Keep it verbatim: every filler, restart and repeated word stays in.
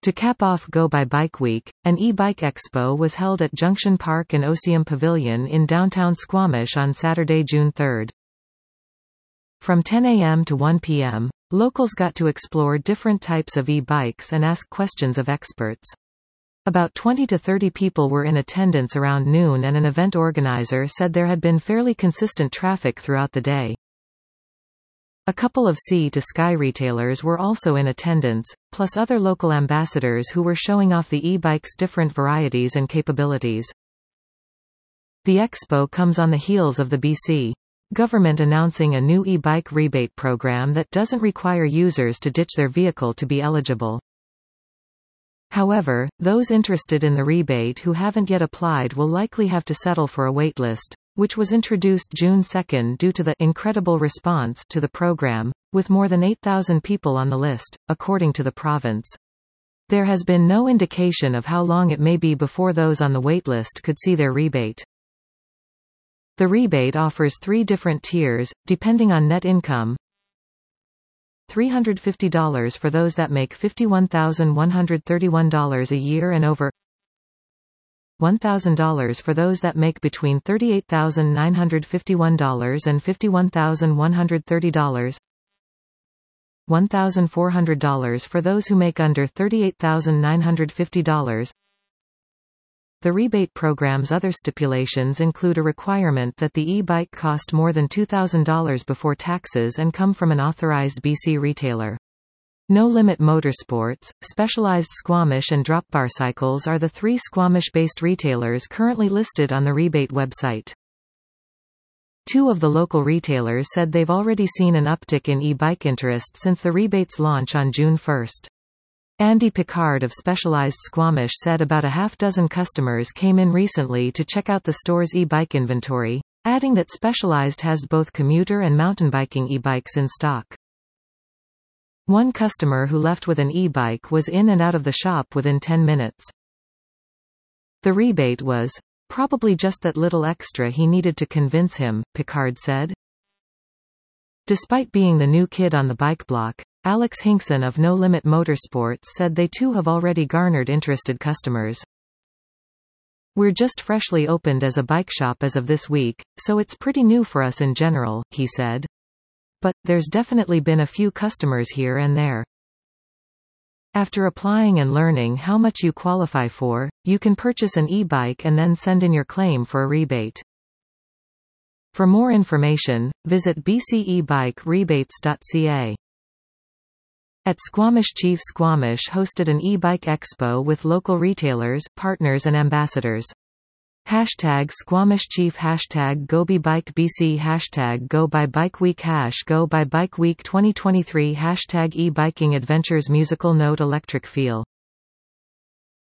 To cap off Go by Bike Week, an e-bike expo was held at Junction Park and Osium Pavilion in downtown Squamish on Saturday, June third. From ten a m to one p m, locals got to explore different types of e-bikes and ask questions of experts. About twenty to thirty people were in attendance around noon, and an event organizer said there had been fairly consistent traffic throughout the day. A couple of Sea to Sky retailers were also in attendance, plus other local ambassadors who were showing off the e-bike's different varieties and capabilities. The expo comes on the heels of the B C government announcing a new e-bike rebate program that doesn't require users to ditch their vehicle to be eligible. However, those interested in the rebate who haven't yet applied will likely have to settle for a waitlist, which was introduced June second due to the incredible response to the program, with more than eight thousand people on the list, according to the province. There has been no indication of how long it may be before those on the waitlist could see their rebate. The rebate offers three different tiers, depending on net income: three hundred fifty dollars for those that make fifty-one thousand one hundred thirty-one dollars a year and over, one thousand dollars for those that make between thirty-eight thousand nine hundred fifty-one dollars and fifty-one thousand one hundred thirty dollars, one thousand four hundred dollars for those who make under thirty-eight thousand nine hundred fifty dollars. The rebate program's other stipulations include a requirement that the e-bike cost more than two thousand dollars before taxes and come from an authorized B C retailer. No Limit Motorsports, Specialized Squamish and Dropbar Cycles are the three Squamish-based retailers currently listed on the rebate website. Two of the local retailers said they've already seen an uptick in e-bike interest since the rebate's launch on June first. Andy Picard of Specialized Squamish said about a half dozen customers came in recently to check out the store's e-bike inventory, adding that Specialized has both commuter and mountain biking e-bikes in stock. One customer who left with an e-bike was in and out of the shop within ten minutes. The rebate was probably just that little extra he needed to convince him, Picard said. Despite being the new kid on the bike block, Alex Hinkson of No Limit Motorsports said they too have already garnered interested customers. We're just freshly opened as a bike shop as of this week, so it's pretty new for us in general, he said. But, there's definitely been a few customers here and there. After applying and learning how much you qualify for, you can purchase an e-bike and then send in your claim for a rebate. For more information, visit b c e bike rebates dot c a. At Squamish, Chief Squamish hosted an e-bike expo with local retailers, partners and ambassadors. Hashtag Squamish Chief Hashtag GoByBikeBC Hashtag Go by Bike Week Hash Go by Bike Week twenty twenty-three Hashtag E-Biking Adventures Musical Note Electric Feel